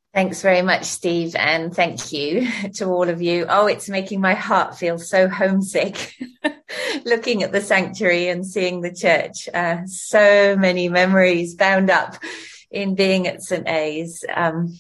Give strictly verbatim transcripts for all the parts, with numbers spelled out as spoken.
Thanks very much, Steve, and thank you to all of you. Oh, it's making my heart feel so homesick looking at the sanctuary and seeing the church. Uh, so many memories bound up in being at Saint A's. Um,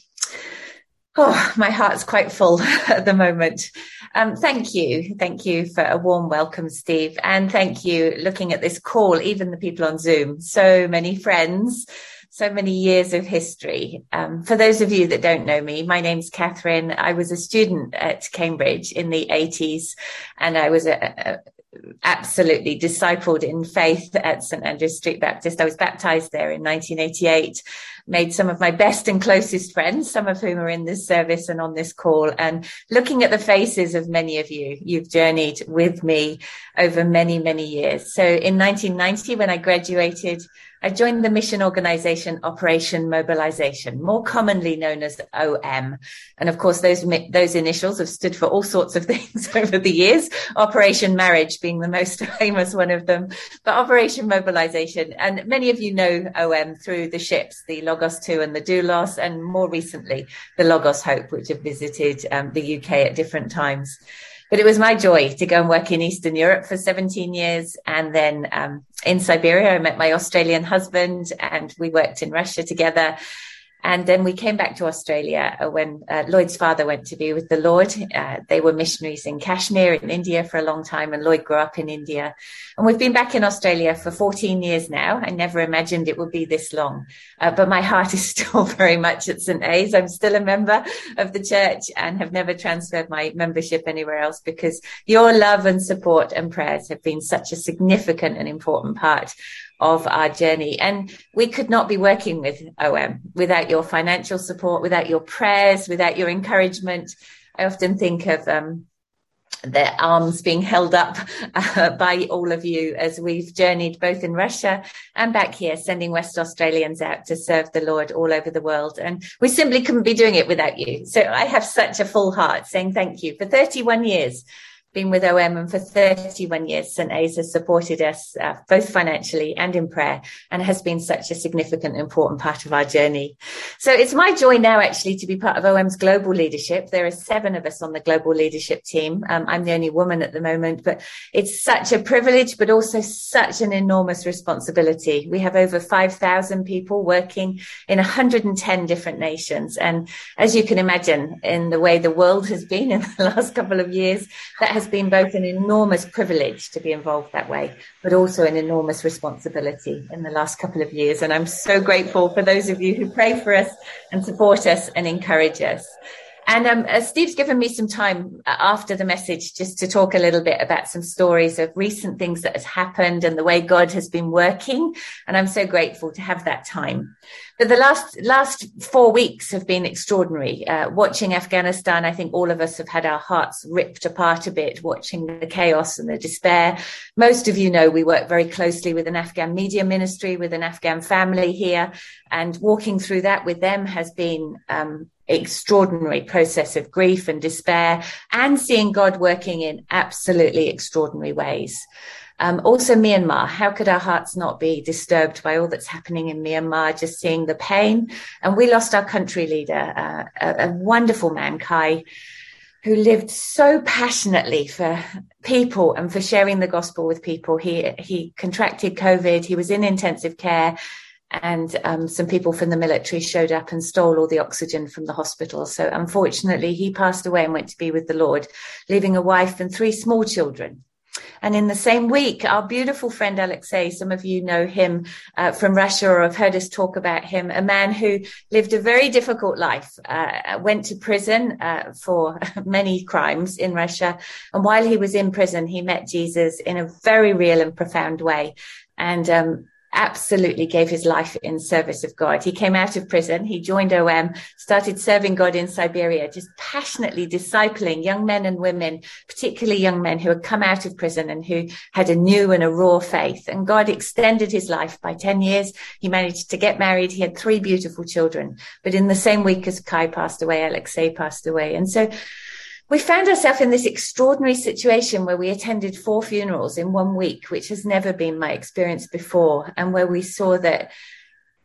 oh, my heart's quite full at the moment. Um, thank you. Thank you for a warm welcome, Steve. And thank you looking at this call, even the people on Zoom, so many friends. So many years of history. Um, for those of you that don't know me, my name's Catherine. I was a student at Cambridge in the eighties, and I was a, a, absolutely discipled in faith at St Andrew's Street Baptist. I was baptized there in nineteen eighty-eight, made some of my best and closest friends, some of whom are in this service and on this call. And looking at the faces of many of you, you've journeyed with me over many, many years. So in nineteen ninety, when I graduated, I joined the mission organization Operation Mobilization, more commonly known as O M. And of course, those, those initials have stood for all sorts of things over the years, Operation Marriage being the most famous one of them, but Operation Mobilization. And many of you know O M through the ships, the Logos two and the Doulos, and more recently, the Logos Hope, which have visited um, the U K at different times. But it was my joy to go and work in Eastern Europe for seventeen years. And then um, in Siberia, I met my Australian husband and we worked in Russia together. And then we came back to Australia when uh, Lloyd's father went to be with the Lord. Uh, they were missionaries in Kashmir in India for a long time, and Lloyd grew up in India. And we've been back in Australia for fourteen years now. I never imagined it would be this long, uh, but my heart is still very much at Saint A's. I'm still a member of the church and have never transferred my membership anywhere else, because your love and support and prayers have been such a significant and important part of our journey. And we could not be working with O M without your financial support, without your prayers, without your encouragement. I often think of um, their arms being held up uh, by all of you as we've journeyed both in Russia and back here, sending West Australians out to serve the Lord all over the world. And we simply couldn't be doing it without you. So I have such a full heart saying thank you. For thirty-one years, been with O M, and for thirty-one years, Saint A's has supported us uh, both financially and in prayer, and has been such a significant, important part of our journey. So it's my joy now actually to be part of O M's global leadership. There are seven of us on the global leadership team. Um, I'm the only woman at the moment, but it's such a privilege, but also such an enormous responsibility. We have over five thousand people working in one hundred ten different nations. And as you can imagine, in the way the world has been in the last couple of years, that has has been both an enormous privilege to be involved that way, but also an enormous responsibility in the last couple of years. And I'm so grateful for those of you who pray for us and support us and encourage us. And um, uh, Steve's given me some time after the message just to talk a little bit about some stories of recent things that has happened and the way God has been working. And I'm so grateful to have that time. But the last last four weeks have been extraordinary. Uh, watching Afghanistan, I think all of us have had our hearts ripped apart a bit, watching the chaos and the despair. Most of you know we work very closely with an Afghan media ministry, with an Afghan family here, and walking through that with them has been um extraordinary process of grief and despair, and seeing God working in absolutely extraordinary ways. Um, also Myanmar, how could our hearts not be disturbed by all that's happening in Myanmar, just seeing the pain? And we lost our country leader, uh, a, a wonderful man, Kai, who lived so passionately for people and for sharing the gospel with people. He, he contracted COVID, he was in intensive care, and um, some people from the military showed up and stole all the oxygen from the hospital. So unfortunately, he passed away and went to be with the Lord, leaving a wife and three small children. And in the same week, our beautiful friend Alexei, some of you know him uh, from Russia or have heard us talk about him, a man who lived a very difficult life, uh, went to prison uh, for many crimes in Russia. And while he was in prison, he met Jesus in a very real and profound way. And um absolutely gave his life in service of God. He came out of prison, he joined O M, started serving God in Siberia, just passionately discipling young men and women, particularly young men who had come out of prison and who had a new and a raw faith. And God extended his life by ten years. He managed to get married. He had three beautiful children. But in the same week as Kai passed away, Alexei passed away. And so we found ourselves in this extraordinary situation where we attended four funerals in one week, which has never been my experience before, and where we saw that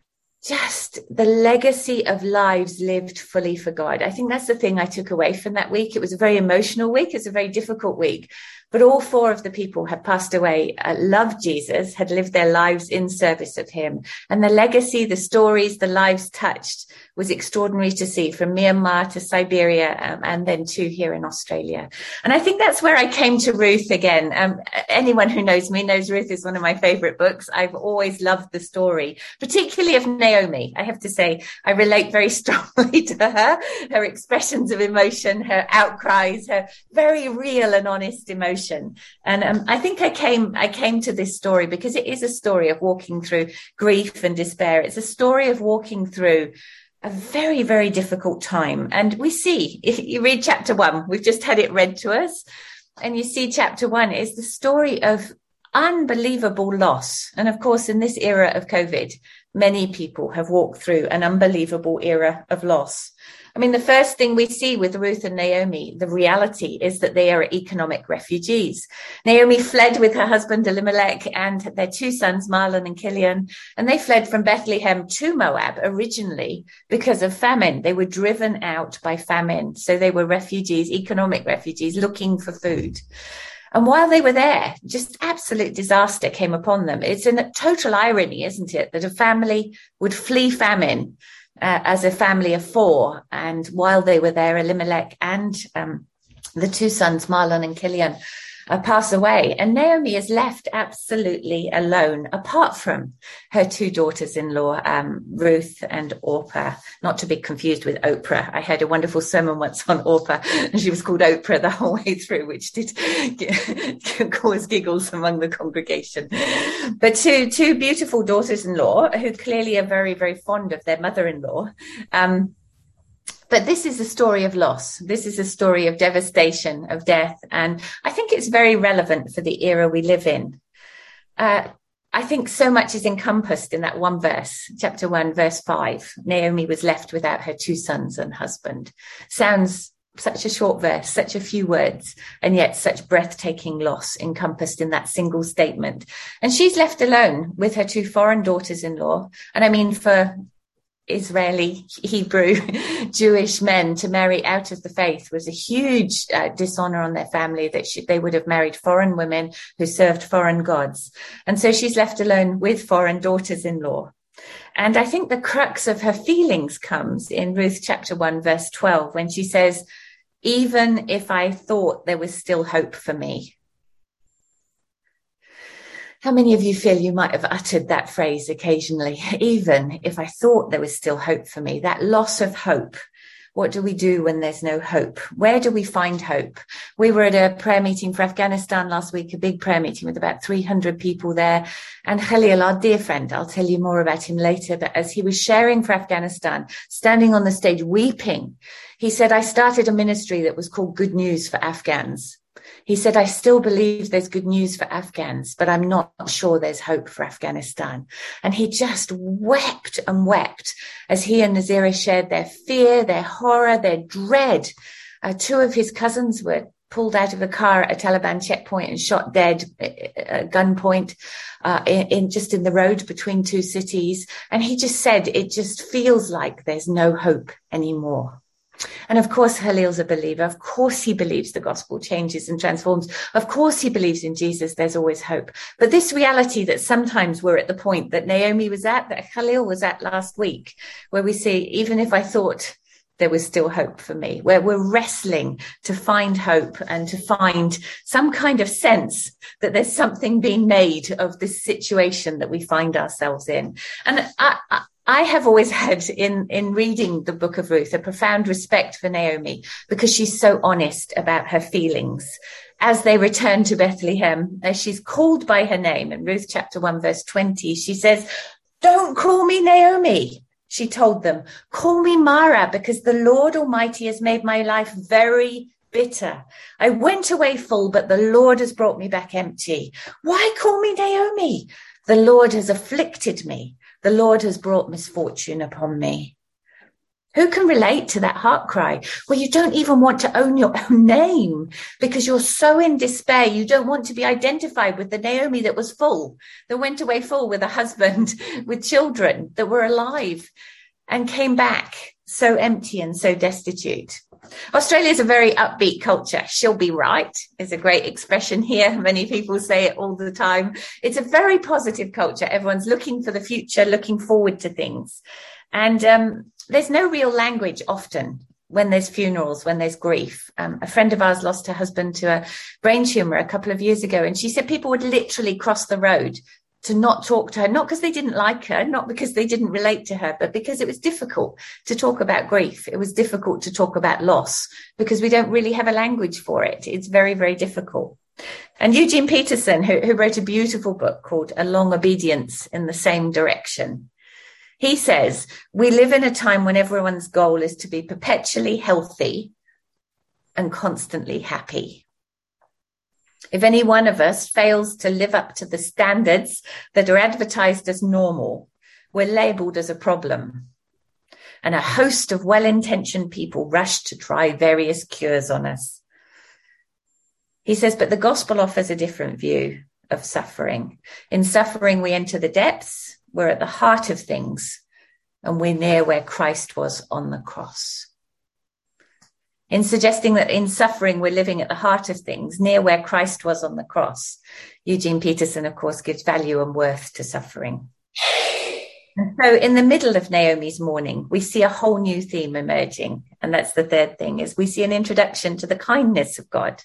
just the legacy of lives lived fully for God. I think that's the thing I took away from that week. It was a very emotional week. It was a very difficult week. But all four of the people had passed away, uh, loved Jesus, had lived their lives in service of him. And the legacy, the stories, the lives touched was extraordinary to see, from Myanmar to Siberia, um, and then to here in Australia. And I think that's where I came to Ruth again. Um, anyone who knows me knows Ruth is one of my favorite books. I've always loved the story, particularly of Naomi. I have to say, I relate very strongly to her, her expressions of emotion, her outcries, her very real and honest emotion. And um, I think I came, I came to this story because it is a story of walking through grief and despair. It's a story of walking through a very, very difficult time. And we see, if you read chapter one, we've just had it read to us, and you see chapter one is the story of unbelievable loss. And of course, in this era of COVID, many people have walked through an unbelievable era of loss. I mean, the first thing we see with Ruth and Naomi, the reality is that they are economic refugees. Naomi fled with her husband Elimelech and their two sons, Mahlon and Chilion, and they fled from Bethlehem to Moab originally because of famine. They were driven out by famine. So they were refugees, economic refugees, looking for food. And while they were there, just absolute disaster came upon them. It's a total irony, isn't it, that a family would flee famine Uh, as a family of four. And while they were there, Elimelech and um, the two sons, Mahlon and Chilion, uh, pass away. And Naomi is left absolutely alone, apart from her two daughters-in-law, um, Ruth and Orpah, not to be confused with Oprah. I heard a wonderful sermon once on Orpah, and she was called Oprah the whole way through, which did cause giggles among the congregation. But two, two beautiful daughters-in-law who clearly are very, very fond of their mother-in-law. Um, But this is a story of loss. This is a story of devastation, of death. And I think it's very relevant for the era we live in. Uh, I think so much is encompassed in that one verse, chapter one, verse five. Naomi was left without her two sons and husband. Sounds such a short verse, such a few words, and yet such breathtaking loss encompassed in that single statement. And she's left alone with her two foreign daughters-in-law. And I mean, for Israeli, Hebrew, Jewish men to marry out of the faith was a huge uh, dishonor on their family, that she, they would have married foreign women who served foreign gods. And so she's left alone with foreign daughters-in-law. And I think the crux of her feelings comes in Ruth chapter one, verse twelve, when she says, even if I thought there was still hope for me. How many of you feel you might have uttered that phrase occasionally? Even if I thought there was still hope for me, that loss of hope. What do we do when there's no hope? Where do we find hope? We were at a prayer meeting for Afghanistan last week, a big prayer meeting with about three hundred people there. And Khalil, our dear friend, I'll tell you more about him later, but as he was sharing for Afghanistan, standing on the stage weeping, he said, I started a ministry that was called Good News for Afghans. He said, I still believe there's good news for Afghans, but I'm not sure there's hope for Afghanistan. And he just wept and wept as he and Nazira shared their fear, their horror, their dread. Uh, two of his cousins were pulled out of a car at a Taliban checkpoint and shot dead at gunpoint uh, in, in just in the road between two cities. And he just said, it just feels like there's no hope anymore. And of course, Khalil's a believer. Of course, he believes the gospel changes and transforms. Of course, he believes in Jesus. There's always hope. But this reality that sometimes we're at the point that Naomi was at, that Khalil was at last week, where we see, even if I thought there was still hope for me, where we're wrestling to find hope and to find some kind of sense that there's something being made of this situation that we find ourselves in. And I, I I have always had in, in reading the book of Ruth, a profound respect for Naomi because she's so honest about her feelings. As they return to Bethlehem, as she's called by her name in Ruth chapter one, verse twenty, she says, don't call me Naomi. She told them, call me Mara, because the Lord Almighty has made my life very bitter. I went away full, but the Lord has brought me back empty. Why call me Naomi? The Lord has afflicted me. The Lord has brought misfortune upon me. Who can relate to that heart cry where you don't even want to own your own name because you're so in despair? You don't want to be identified with the Naomi that was full, that went away full with a husband, with children that were alive and came back so empty and so destitute. Australia is a very upbeat culture. She'll be right is a great expression here. Many people say it all the time. It's a very positive culture. Everyone's looking for the future, looking forward to things. And um, there's no real language often when there's funerals, when there's grief. Um, a friend of ours lost her husband to a brain tumor a couple of years ago. And she said people would literally cross the road to not talk to her, not because they didn't like her, not because they didn't relate to her, but because it was difficult to talk about grief. It was difficult to talk about loss because we don't really have a language for it. It's very, very difficult. And Eugene Peterson, who, who wrote a beautiful book called A Long Obedience in the Same Direction, he says, we live in a time when everyone's goal is to be perpetually healthy and constantly happy. If any one of us fails to live up to the standards that are advertised as normal, we're labeled as a problem. And a host of well-intentioned people rush to try various cures on us. He says, but the gospel offers a different view of suffering. In suffering, we enter the depths. We're at the heart of things, and we're near where Christ was on the cross. In suggesting that in suffering, we're living at the heart of things, near where Christ was on the cross, Eugene Peterson, of course, gives value and worth to suffering. And so in the middle of Naomi's mourning, we see a whole new theme emerging. And that's the third thing, is we see an introduction to the kindness of God.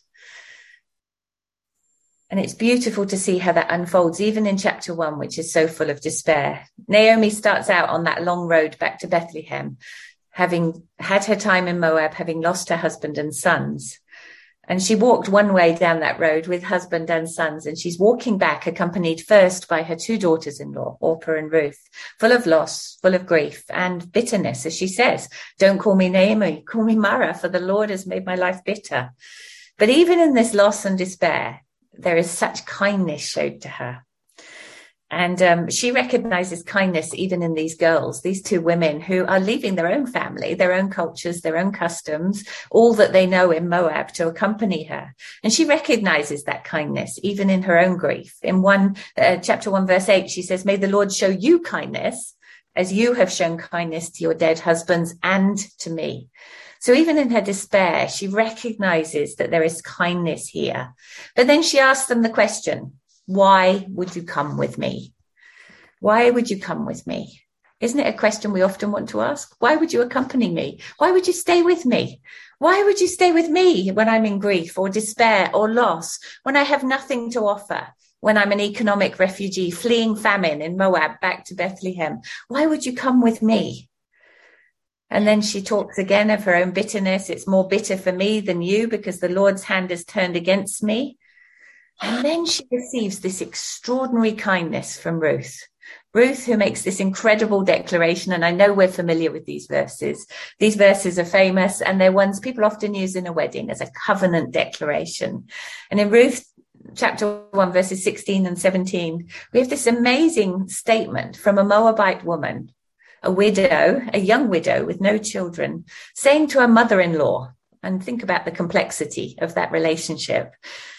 And it's beautiful to see how that unfolds, even in chapter one, which is so full of despair. Naomi starts out on that long road back to Bethlehem, having had her time in Moab, having lost her husband and sons. And she walked one way down that road with husband and sons, and she's walking back accompanied first by her two daughters-in-law, Orpah and Ruth, full of loss, full of grief and bitterness, as she says, don't call me Naomi, call me Mara, for the Lord has made my life bitter. But even in this loss and despair, there is such kindness showed to her. And um, she recognizes kindness even in these girls, these two women who are leaving their own family, their own cultures, their own customs, all that they know in Moab to accompany her. And she recognizes that kindness even in her own grief. In one uh, chapter one, verse eight, she says, may the Lord show you kindness as you have shown kindness to your dead husbands and to me. So even in her despair, she recognizes that there is kindness here. But then she asks them the question, why would you come with me? Why would you come with me? Isn't it a question we often want to ask? Why would you accompany me? Why would you stay with me? Why would you stay with me when I'm in grief or despair or loss, when I have nothing to offer, when I'm an economic refugee fleeing famine in Moab back to Bethlehem? Why would you come with me? And then she talks again of her own bitterness. It's more bitter for me than you because the Lord's hand has turned against me. And then she receives this extraordinary kindness from Ruth. Ruth, who makes this incredible declaration. And I know we're familiar with these verses. These verses are famous and they're ones people often use in a wedding as a covenant declaration. And in Ruth chapter one, verses sixteen and seventeen, we have this amazing statement from a Moabite woman, a widow, a young widow with no children, saying to her mother-in-law, and think about the complexity of that relationship,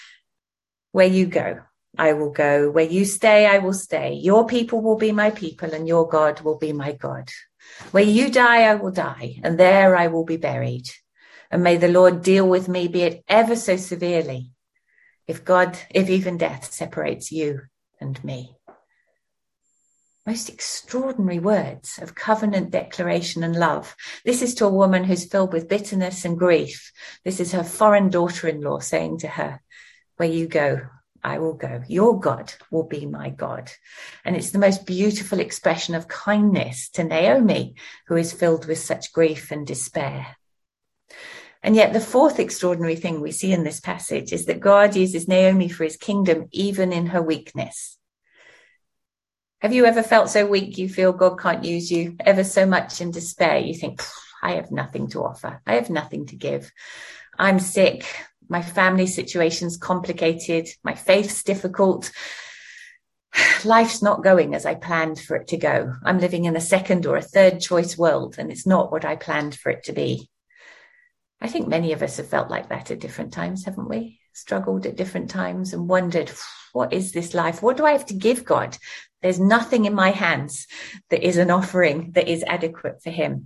where you go, I will go. Where you stay, I will stay. Your people will be my people and your God will be my God. Where you die, I will die, and there I will be buried. And may the Lord deal with me, be it ever so severely, if God, if even death separates you and me. Most extraordinary words of covenant declaration and love. This is to a woman who's filled with bitterness and grief. This is her foreign daughter-in-law saying to her, where you go, I will go. Your God will be my God. And it's the most beautiful expression of kindness to Naomi, who is filled with such grief and despair. And yet the fourth extraordinary thing we see in this passage is that God uses Naomi for his kingdom, even in her weakness. Have you ever felt so weak you feel God can't use you? Ever so much in despair, you think, I have nothing to offer. I have nothing to give. I'm sick. My family situation's complicated. My faith's difficult. life's not going as I planned for it to go. I'm living in a second or a third choice world, and it's not what I planned for it to be. I think many of us have felt like that at different times, haven't we? Struggled at different times and wondered, what is this life? What do I have to give God? There's nothing in my hands that is an offering that is adequate for him.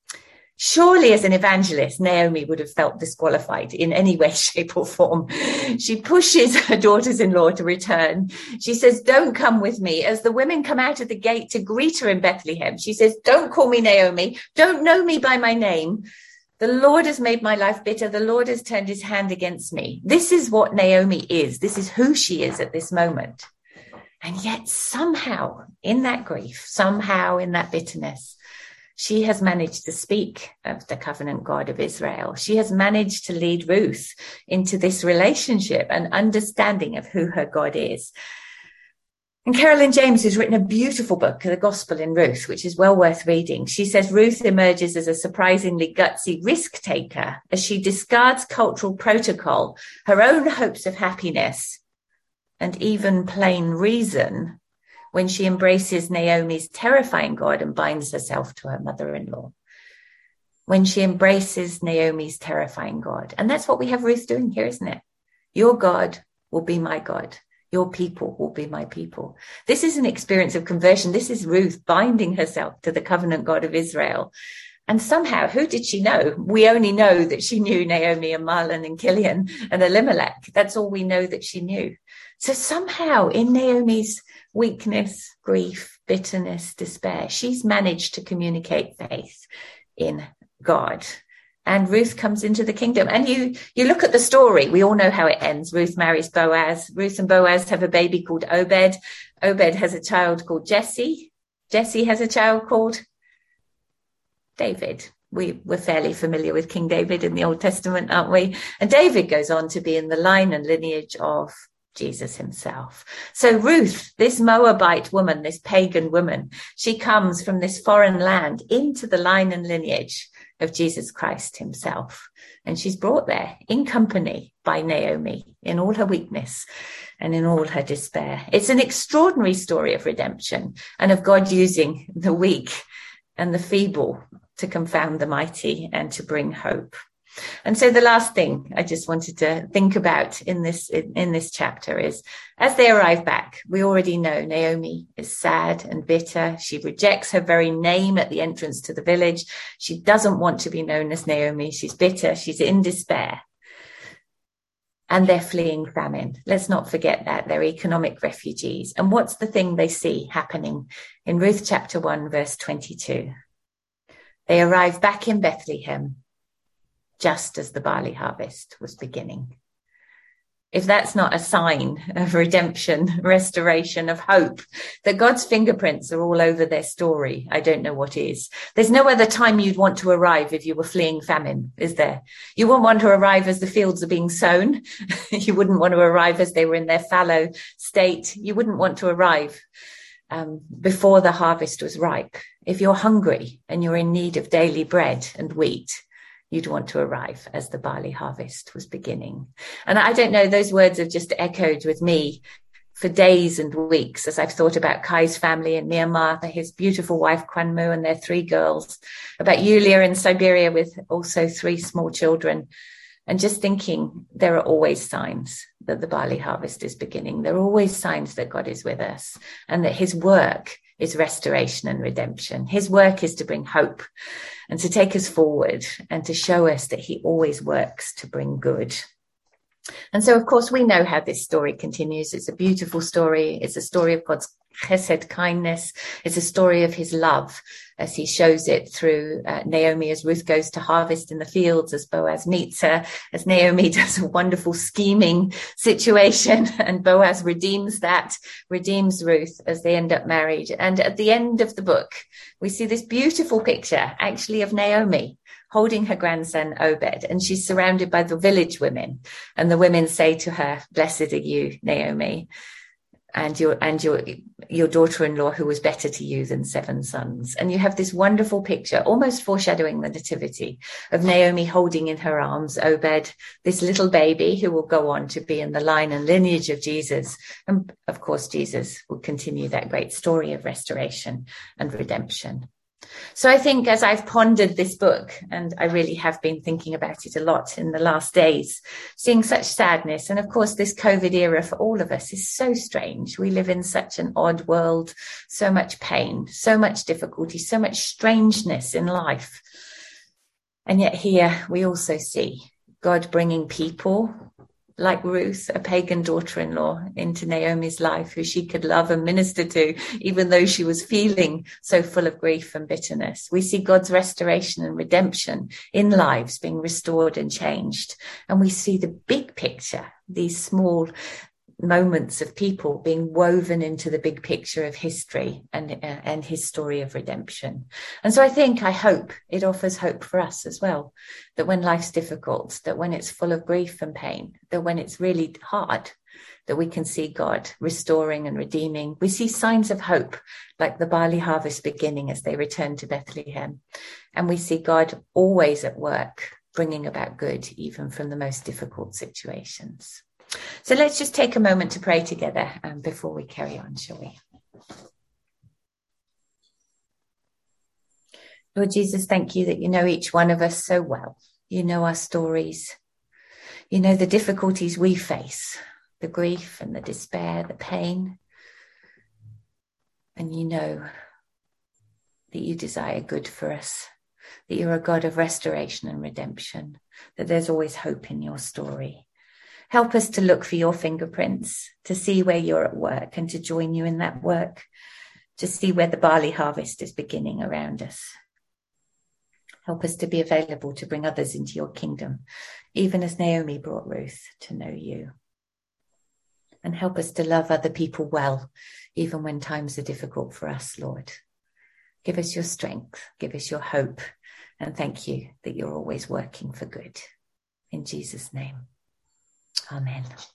Surely as an evangelist, Naomi would have felt disqualified in any way, shape or form. She pushes her daughters-in-law to return. She says, don't come with me. As the women come out of the gate to greet her in Bethlehem, she says, don't call me Naomi. Don't know me by my name. The Lord has made my life bitter. The Lord has turned his hand against me. This is what Naomi is. This is who she is at this moment. And yet somehow in that grief, somehow in that bitterness, she has managed to speak of the covenant God of Israel. She has managed to lead Ruth into this relationship and understanding of who her God is. And Carolyn James has written a beautiful book, The Gospel in Ruth, which is well worth reading. She says Ruth emerges as a surprisingly gutsy risk taker as she discards cultural protocol, her own hopes of happiness, and even plain reason when she embraces Naomi's terrifying God and binds herself to her mother-in-law. When she embraces Naomi's terrifying God. And that's what we have Ruth doing here, isn't it? Your God will be my God. Your people will be my people. This is an experience of conversion. This is Ruth binding herself to the covenant God of Israel. And somehow, who did she know? We only know that she knew Naomi and Mahlon and Kilian and Elimelech. That's all we know that she knew. So somehow in Naomi's weakness, grief, bitterness, despair, she's managed to communicate faith in God. And Ruth comes into the kingdom. And you, you look at the story. We all know how it ends. Ruth marries Boaz. Ruth and Boaz have a baby called Obed. Obed has a child called Jesse. Jesse has a child called David. We were fairly familiar with King David in the Old Testament, aren't we? And David goes on to be in the line and lineage of Jesus himself. So Ruth, this Moabite woman, this pagan woman, she comes from this foreign land into the line and lineage of Jesus Christ himself. And she's brought there in company by Naomi in all her weakness and in all her despair. It's an extraordinary story of redemption and of God using the weak and the feeble to confound the mighty and to bring hope. And so the last thing I just wanted to think about in this in, in this chapter is, as they arrive back, we already know Naomi is sad and bitter. She rejects her very name at the entrance to the village. She doesn't want to be known as Naomi. She's bitter. She's in despair. And they're fleeing famine. Let's not forget that. They're economic refugees. And what's the thing they see happening in Ruth chapter one, verse twenty-two? They arrive back in Bethlehem just as the barley harvest was beginning. If that's not a sign of redemption, restoration, of hope, that God's fingerprints are all over their story, I don't know what is. There's no other time you'd want to arrive if you were fleeing famine, is there? You wouldn't want to arrive as the fields are being sown. You wouldn't want to arrive as they were in their fallow state. You wouldn't want to arrive um, before the harvest was ripe. If you're hungry and you're in need of daily bread and wheat, you'd want to arrive as the barley harvest was beginning. And I don't know, those words have just echoed with me for days and weeks as I've thought about Kai's family in Myanmar, his beautiful wife Kwanmu and their three girls, about Yulia in Siberia with also three small children, and just thinking there are always signs that the barley harvest is beginning. There are always signs that God is with us and that his work is restoration and redemption. His work is to bring hope and to take us forward and to show us that he always works to bring good. And so, of course, we know how this story continues. It's a beautiful story. It's a story of God's chesed, kindness. It's a story of his love as he shows it through uh, Naomi as Ruth goes to harvest in the fields, as Boaz meets her, as Naomi does a wonderful scheming situation and Boaz redeems that, redeems Ruth as they end up married. And at the end of the book, we see this beautiful picture actually of Naomi holding her grandson Obed, and she's surrounded by the village women, and the women say to her, "Blessed are you, Naomi." and your and your your daughter-in-law who was better to you than seven sons. And you have this wonderful picture, almost foreshadowing the nativity, of Naomi holding in her arms Obed, this little baby who will go on to be in the line and lineage of Jesus. And of course, Jesus will continue that great story of restoration and redemption. So I think as I've pondered this book, and I really have been thinking about it a lot in the last days, seeing such sadness, and of course this COVID era for all of us is so strange. We live in such an odd world, so much pain, so much difficulty, so much strangeness in life. And yet here we also see God bringing people like Ruth, a pagan daughter-in-law, into Naomi's life, who she could love and minister to, even though she was feeling so full of grief and bitterness. We see God's restoration and redemption in lives being restored and changed. And we see the big picture, these small moments of people being woven into the big picture of history and uh, and his story of redemption. And so I think, I hope it offers hope for us as well, that when life's difficult, that when it's full of grief and pain, that when it's really hard, that we can see God restoring and redeeming. We see signs of hope, like the barley harvest beginning as they return to Bethlehem. And we see God always at work, bringing about good, even from the most difficult situations. So let's just take a moment to pray together um, before we carry on, shall we? Lord Jesus, thank you that you know each one of us so well. You know our stories. You know the difficulties we face, the grief and the despair, the pain. And you know that you desire good for us, that you're a God of restoration and redemption, that there's always hope in your story. Help us to look for your fingerprints, to see where you're at work and to join you in that work, to see where the barley harvest is beginning around us. Help us to be available to bring others into your kingdom, even as Naomi brought Ruth to know you. And help us to love other people well, even when times are difficult for us, Lord. Give us your strength, give us your hope, and thank you that you're always working for good. In Jesus' name. Amen.